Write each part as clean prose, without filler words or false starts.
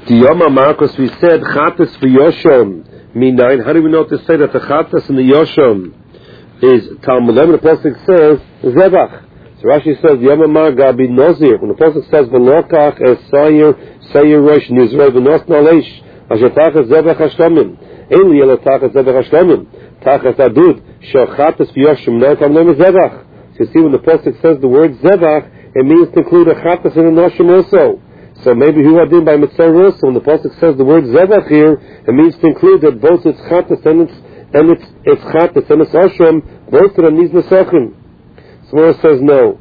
The Yom Marcos, we said Chatas v'Yoshon. Meaning, how do we know to say that the Chatas and the Yoshon is Talmud? The Pasuk says Zebach. So Rashi says Yom Gabi Nozir. When the Pasuk says V'lokach es Sayer Rosh Nizrei v'Nos Nalesh Asher Tachas Zebach Hashlamim Ein li Elo Tachas Zebach Hashlamim Tachas Adud Shel Chatas v'Yoshon. Now Talmud Zebach. So you see, when the Pasuk says the word Zebach, it means to include a Chatas and a Noshim also. So maybe who are doing by Mitzvah also. When the Pasuk says the word Zebach here, it means to include that both its Chatas and its Chatas and its Ashram, both of them need Nesachim. So it says no.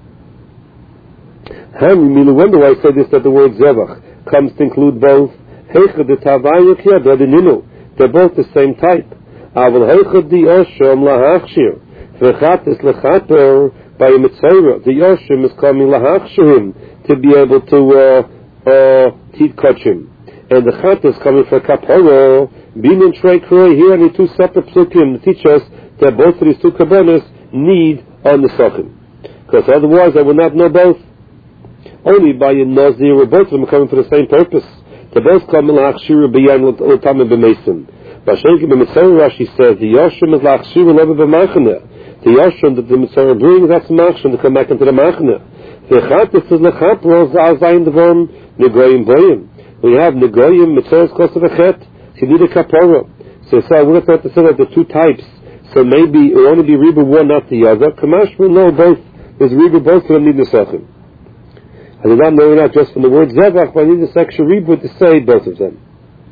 How do you wonder why I say this, that the word Zebach comes to include both? Heichad the Tavayuk Yad, they're both the same type. Aval Heichad the Ashram lahachshir. V'chatas lechaper by a Mitzvah. The Ashram is coming lahachshirim, to be able to kach him. And the Chat is coming for Kapara, Bin and Trey Kroy. Here are the two separate psukim to teach us that both of these two kabbalas need on the Sachim. Because otherwise I would not know both. Only by a Nazir, or both of them are coming for the same purpose. They both come in Lachshira B'yan L'tam B'Mesim. B'Shenki B'Mitzvah Rashi says, the Yashrim is Lachshira Leva B'Machane. The Yashrim that the Mitzvah brings, that's Machshim to come back into the Machane. The Chatas is Lechapros Azayin Devorm Negoyim Boyim. We have Negoyim Mitzvahs Kosav Echet. You need a Kapara. So I would have thought to say that the two types. So maybe it will only be Reba one, not the other. Kamash will know both. There's Reba both of them need Nesachim. I did not know that just from the word Zevach, but I need this extra Reba to say both of them.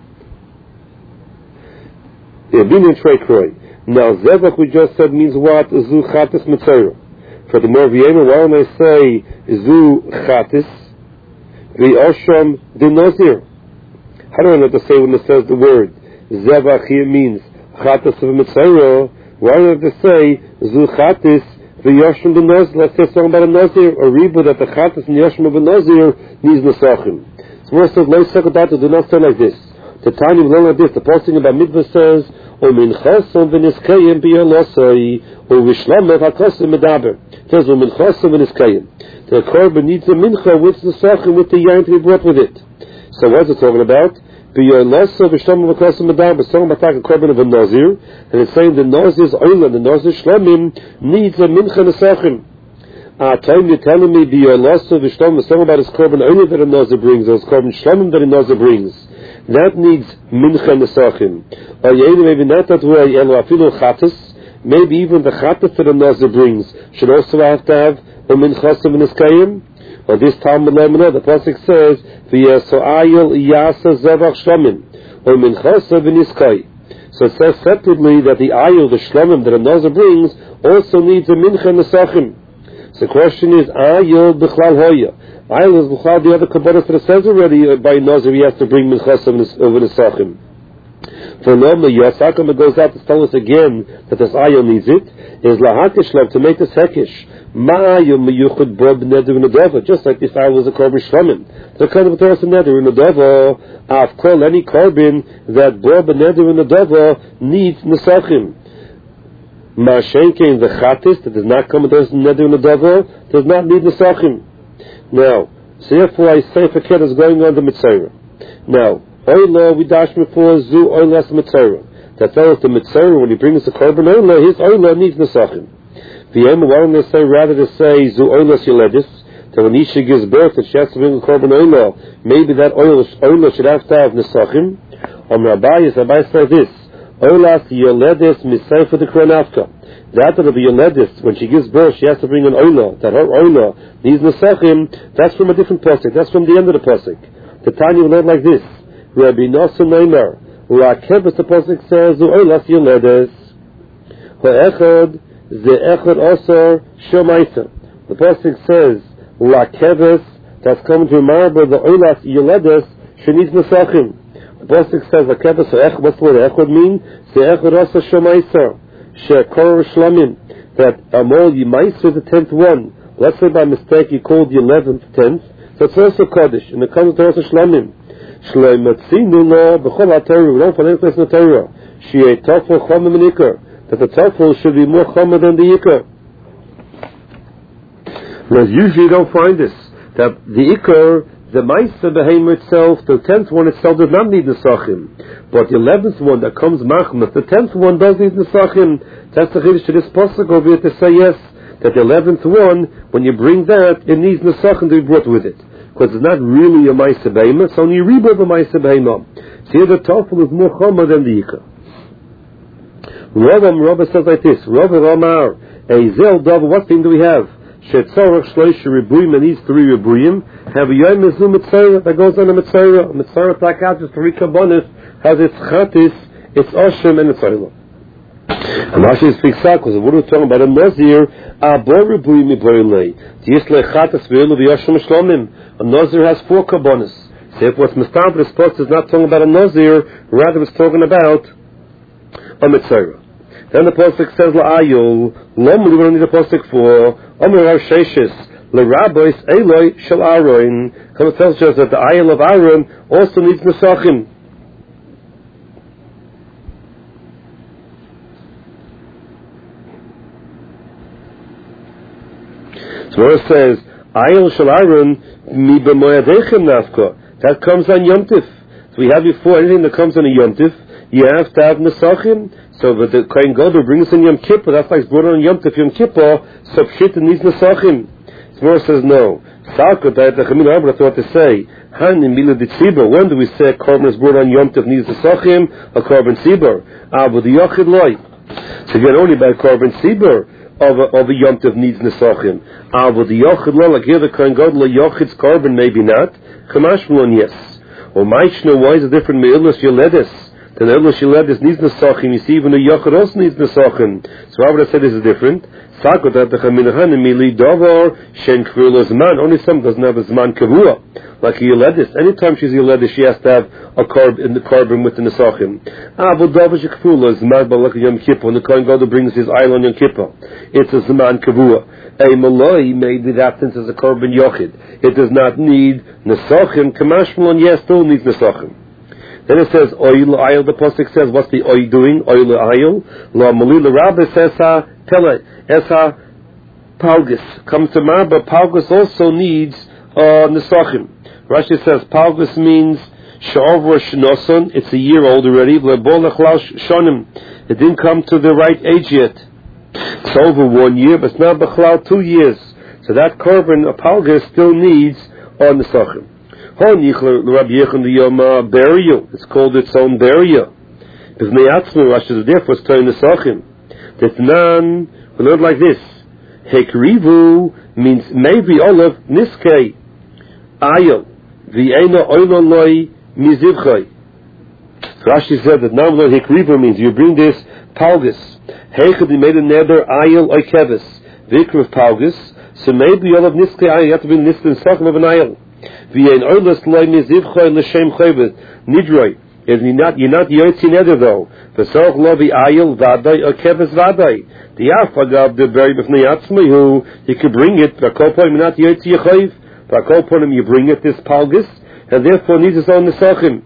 Now Zevach we just said means what? Zu Chatas Mitzvah. For the more V'yema, why don't I say Zu Chatis V'Osham De Nazir? How do I know to say when it says the word Zevach here means Chatis of Mitzvah? Why do I have to say Zu Chatis V'Osham De Nazir? Let's say something about a Nazir, or Reba that the Chatis and Yosham of a Nazir needs Nesachim. So where it says Lo Sekadata, do not say like this. The Tanya will learn like this. The posting about Midvah says Umin Chasam V'Niskayim B'Yalosai U'Vishlameh HaKosim Medaber. It says Umin Chasam V'Niskayim. The korban needs a mincha with the sachim, with the yain to be brought with it. So what's it talking about? B'Yalosai V'Shlameh HaKosim Medaber. It's talking about a korban of a Nazir, and it's saying the Nazir's oila, the Nazir Shlamim needs a mincha and a sachim. Time you're telling me B'Yalosai V'Shlameh, it's talking about his korban oila that a Nazir brings, or his korban Shlamim that a Nazir brings. That needs mincha nesachim. Or maybe not that way. Afilu chatas. Maybe even the chatas that a nazir brings should also have to have a mincha v'niskayim. Or this Talmud Lemana, the pasuk says v'yasoayil yasa zevach shlamim or mincha v'niskay. So it says separately that the ayil, the shlamim that a nazir brings, also needs a mincha nesachim. So the question is ayil b'chlal hoya. Ayil is b'chlal the other kabbalah that it says already by Nazir he has to bring minchas over the sachim. For normally Yasakam it goes out to tell us again that this ayil needs it, is lahakishlav to make this hekish. Ma'ayil meyuchad bo b'neder v'nedava, just like this ayil was a korban shlamim. The kind of a Torah neder v'nedava, af kol any korban that bo b'neder v'nedava needs nesachim. Ma'ashenkein the chatis that does not come with those neder v'nedava does not need nesachim. Now, so therefore I say for kid is going on the Mitzvah. Now, Oila we dash before Zu Oilas Mitzvah. That tells the Mitzvah when he brings the korban Oila, his Oila needs Nesachim. V'yem, why don't they say rather to say Zu Oilas Yeledis, that when Isha gives birth that she has to bring a korban Oila, maybe that Oila should have to have Nesachim. Rabbi said this, Oilas Yeledis Misay for the Kronafka. That will be Yeledis, when she gives birth, she has to bring an Oila. That her Oila needs Nesachim, that's from a different pasuk. That's from the end of the pasuk. The Tanya will learn like this. Rabbi Nosson Neimer, Rakebas the pasuk says, Oilas Yeledis. Ha'echad, Ze'echad also Shomaisa. The pasuk says, Rakebas, that's coming to remember the Oilas Yeledis, she needs Nesachim. The pasuk says, Rakebas, what's the word Echad mean? Ze'echad also Shomaisa. Shekor Shlamim, that Amol Yimaisa the 10th one. Let's say by mistake you called the 11th 10th, so it's also Kaddish, and it comes to also Shlamim. Shleimatzinu lo b'chol ha'Torah, we don't find any place in the Torah. She'ei tofel chomim and ikar, that the tofel should be more chomim than the ikar. Whereas usually you don't find this, that the ikar, The Maisa Behemoth itself, the 10th one itself does not need Nesachim. But the 11th one that comes Machmas, the 10th one does need Nesachim. That's the Chiddush to this Pasuk over here to say yes, that the 11th one, when you bring that, it needs Nesachim to be brought with it. Because it's not really a Maisa Behemoth, it's only a rebbe of a Maisa Behemoth. So here the Tafel is more Chama than the Yikah. Rabba says like this, Rabba Ramar, Eizel Dava, what thing do we have? Shetzorach Shloisha Ribuyim, and these 3 Ribuyim have a Yom Mezum Mitzayra that goes on a Mitzayra. Mitzayra Plakat, just 3 Kabbanis, has its Chatis, its Oshem, and its Oila. And Rashi speaks out, because what we're talking about a Nazir, Abor Ribuyim Iborilei, Yisle Chatis Ve'elu V'Yoshem Shlomim. A Nazir has 4 Kabbanis. So if what's Mistab Response is not talking about a Nazir, rather it's talking about a Mitzayra. Then the Pasuk says, La'ayul, Lom, we don't need a Pasuk for, Omer Rav Sheshes, L'Rabbis, Eloi, Shel Aaron. Come it tells us that the Ayil of Aaron also needs Nesachim. So where it says, Ayil Shel Aaron, Mi B'moyadechem Nafka, that comes on Yom Tif. So we have before anything that comes on a Yom Tif, you have to have Nesachim. So that the Kohen Gadol brings in Yom Kippur, that's like it's brought on Yom Tif, Yom Kippur, so Pshit needs Nesachim. Zmor says no. Salkot, I thought to say, when do we say a korban is brought on Yom Tif needs Nesachim, a korban Sibur? But the Yochid Loi. So again, only by korban Sibur of a Yom Tif needs Nesachim. But the Yochid Loi, like here the Kohen Gadol, a Yochid's korban, maybe not. Kamashmon, yes. Or Maishno, why is it different? Me'ilus Yoledis. Then Elosh Yiledis needs Nesachim. You see, even the Yochid also needs Nesachim. So I would have said this is different. Only some doesn't have a Zman Kavua. Like a Yiledis. Anytime she's a Yiledis, she has to have a korban in the korban with the Nesachim. But Dava Shekfula is Zman Balak Yom Kippur. When the Kohen Gadol brings his oil on Yom Kippur, it's a Zman Kavua. A Malay made with absence as a korban Yochid. It does not need Nesachim. Kamashmalon, yes, still needs Nesachim. Then it says, Oil Ayil, the Pasuk says, what's the Oil doing? Oil Ayil. La Malila Rabbi says, Tele, Esa Palgus. Comes to mind, but Palgus also needs Nesachim. Rashi says, Palgus means Sha'ovra Shnoson, it's a year old already. Shonim. It didn't come to the right age yet. It's over 1 year, but it's not Bechlau 2 years. So that korban, a Palgus, still needs Nesachim. It's called its own burial. Therefore, it's telling Nesachim. Tetnan, we learn like this. Hekrivu means maybe olive niskei ayel v'eino oiloloi mizivchai. Rashi said that now the hekrivu means you bring this palgus. Heichad he made a neder ayel oikevis vikriv palgus. So maybe olive niskei ayel. You have to bring niskei Nesachim of an ayel. V'ein oilos loi mizivchai l'shem chayvet nidroi. You're not yotzi neder though. V'sorach lo v'ayel vaday oikevis vaday. The Afagav, the very B'fnei Atzmai, who you could bring it, V'akoponim not Yotzi Yechayiv, V'akoponim you bring it, this Palgus, and therefore needs its own Nesachim.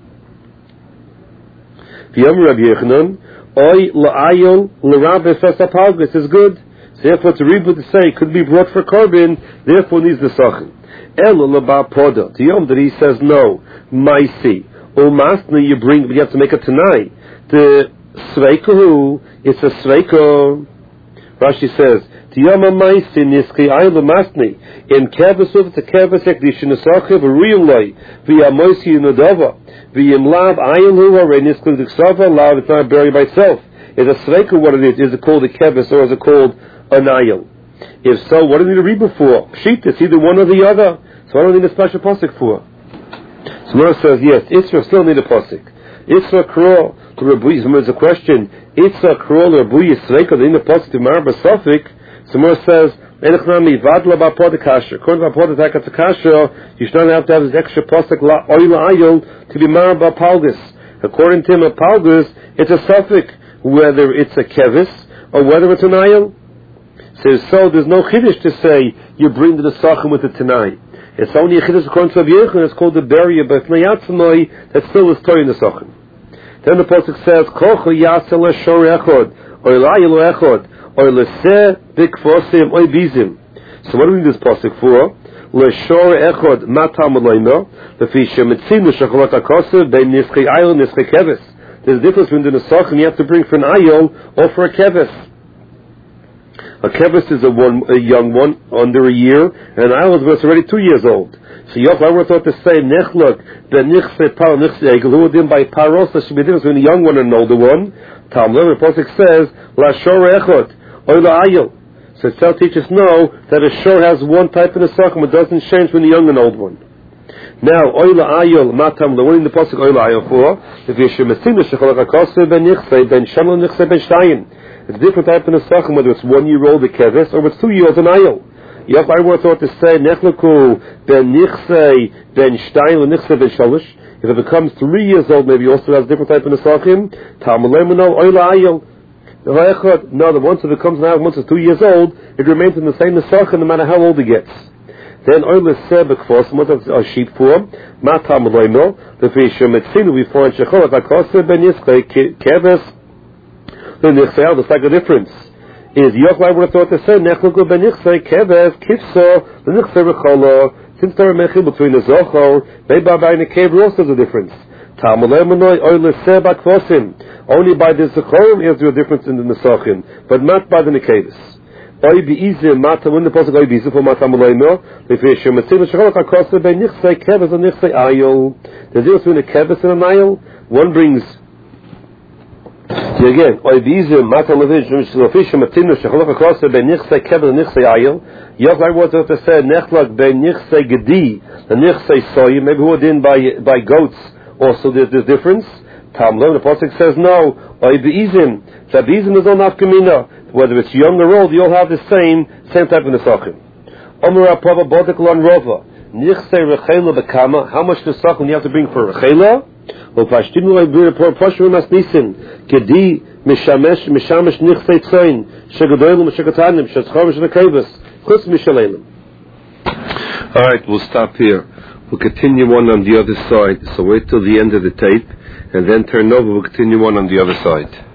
V'yom Rabbi Yechanan, Oy La'ayol L'Rabbe Fesa Palgus is good. So therefore to read what to say, could be brought for Korban, therefore needs Nesachim. Elo L'Ba Poda, to Yom that he says no, Maisi, O Masna you bring, but you have to make it tonight. The Sveikohu, it's a Sveiko. Rashi says, Tiyama Maisi Niski Ayla Masni, in Kavasuv, it's a Kavasek, the Shinasachiv, a real lay, via Moisi Nodova, via Mlab Aylu, or Niskul Diksava, Lav, it's not buried by itself. It's a Sveiko, what it is. Is it called a Kavas or is it called an Ayl? If so, what do we need to read before? Pshit, it's either one or the other. So I don't need a special Pasuk for. So Mora says, yes, Isra still need a Pasuk. Isra Kro, to Rabbi, there's a question. Isra Kro, Rabbi Yisrael, in the Pasuk to Marba Sofik, so Mora says, Enechnami, Vadla Bapod Kasha. According to Bapod Kasha, you should not have to have this extra Pasuk, La Oil Ayol, to be Marba Palgus. According to him, a Palgus, it's a Sofik, whether it's a Kevis, or whether it's an Ayol. So there's no Chiddush to say, you bring the Nesachim with it tonight. It's only a Chiddush according to Rabbi Yechon, it's called the Beria, but B'fnei Atzmai, that still is Torah Nesachim. Then the Pasuk says, Kocho Yasel Shor Echod, Oy La'ayel Echod, Oy Leseh Bikfosim Oy Bizim. So what do we need this Pasuk for? L'shor echod matam loimo, lefi shemitzim l'shacholot hakosev bein nischei ayil nischei keves. There's a difference between the nesachim you have to bring for an ayil or for a keves. A keves is a young one, under a year, and an ayil is when it's already 2 years old. So Yochai were thought to say, nechlok ben nichse par nichse egel, who would by paros, there should be a difference between a young one and an older one. Talmud, the Pasuk says, l'shor echod, oy la'ayil. So itself teachers know that a shor has one type of nesachim, it doesn't change between the young and old one. Now, oila ayol matam, the one in the pasuk oila ayol for, if you should mesim l'shecholach hakosev ben nichse ben shamel nichse ben shtayin. It's a different type of nesachim, whether it's 1 year old a keves or it's 2 years an ayol. Yep, I would thought to say nechleku ben nichse ben shtayin nichse ben shalish. If it becomes 3 years old, maybe also has a different type of nesachim. Talmud no oila ayol. No, the once it becomes now, once it's 2 years old, it remains in the same nesachim no matter how old it gets. Then oil sebekfos, what is a sheep form? Matam loimo, the fish metzinu we find shecholach hakosev ben nischei keves. The nichsei, there's like a difference. Is Yochai would have thought to say nechluku ben nichsei keves kifso the nichsei recholo. Since there are mechil between the zochor, maybe by the cave also there's a difference. Talmulemonoi oil sebekfosim. Only by the zochorim is there a difference in the nesachim, but not by the nikevis. Oy beizim matam when the pasuk oy beizim for matam loimo the fish metzil shecholach hakosev ben nichsei keves and nichsei ayil. The difference between a keves and an ayil, one brings again oy beizim matam levish the fish metzil shecholach hakosev ben nichsei keves and nichsei ayil. Yochai was to say nechlak ben nichsei gedi the nichsei soy, maybe who are in by goats also there's difference. Talmud the pasuk says no oy beizim that beizim is on afkamina. Whether it's young or old, you all have the same type of nesachim. Omer Apava Bodekal on Rova. Nichse Rechela Bekama. How much nesachim do you have to bring for Rechela? Well, Pashtimu Leibir Pashur Masnisin. Kedi Mishamesh Nichse Tzain. Shegadoilim Shegatanim. Shetzchor Shekavas. Chus Mishalelim. Alright, we'll stop here. We'll continue on the other side. So wait till the end of the tape, and then turn over. We'll continue on the other side.